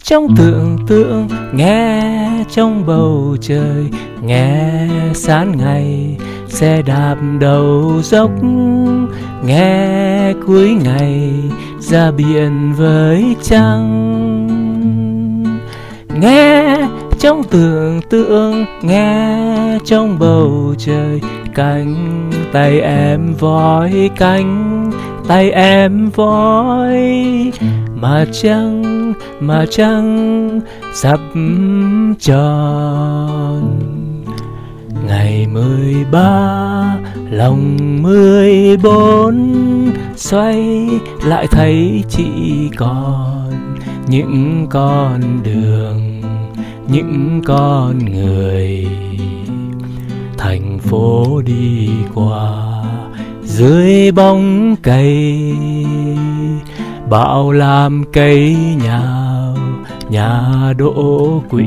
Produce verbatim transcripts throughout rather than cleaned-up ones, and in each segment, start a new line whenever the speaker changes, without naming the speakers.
trong tưởng tượng, nghe trong bầu trời, nghe sáng ngày xe đạp đầu dốc, nghe cuối ngày ra biển với trăng. Nghe trong tưởng tượng, nghe trong bầu trời, cánh tay em vói cánh tay em vói, mà trăng mà trăng sắp tròn. Ngày mười ba lòng mười bốn, xoay lại thấy chỉ còn những con đường, những con người. Thành phố đi qua dưới bóng cây, bão làm cây nhào nhà đổ quỵ.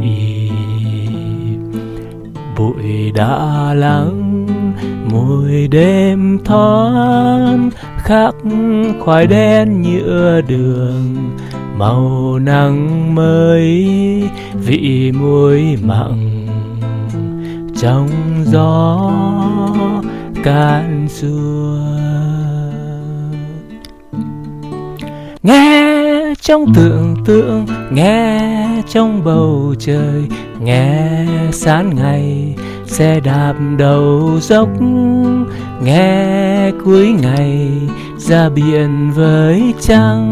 Bụi đã lắng mùi đêm thoáng, khắc khoai đen nhựa đường, màu nắng mới vị muối mặn trong gió cạn xua. Nghe trong tưởng tượng, nghe trong bầu trời, nghe sáng ngày xe đạp đầu dốc, nghe cuối ngày ra biển với trăng.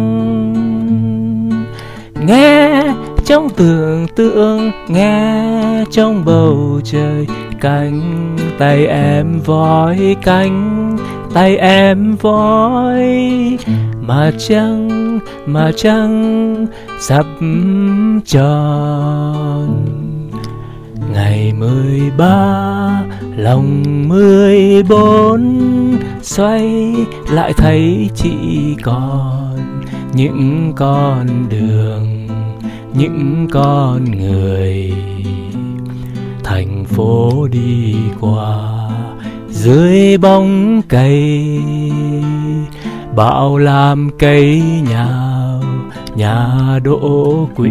Nghe trong tưởng tượng, nghe trong bầu trời, cánh tay em vói cánh tay em vói, mà trăng mà trăng sắp tròn. Ngày mười ba lòng mười bốn, xoay lại thấy chỉ còn những con đường, những con người. Thành phố đi qua dưới bóng cây, bão làm cây nhào nhà đổ quỵ.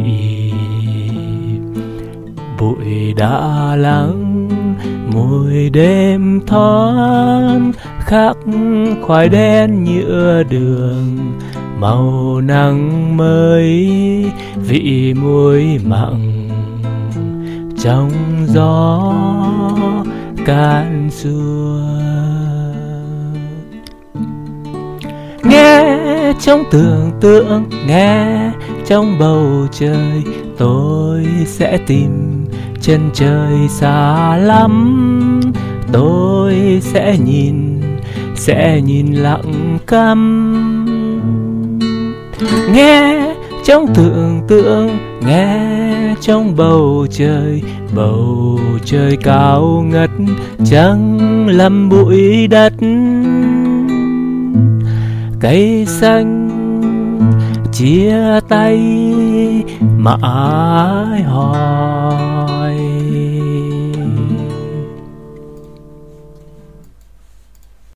Bụi đã lắng mùi đêm thoáng, khắc khoai đen nhựa đường, màu nắng mới vị muối mặn trong gió cạn xua. Nghe trong tưởng tượng, nghe trong bầu trời, tôi sẽ tìm chân trời xa lắm. Tôi sẽ nhìn, sẽ nhìn lặng câm. Nghe trong tưởng tượng, nghe trong bầu trời, bầu trời cao ngất trắng lầm bụi đất. Cây xanh chia tay mãi hỏi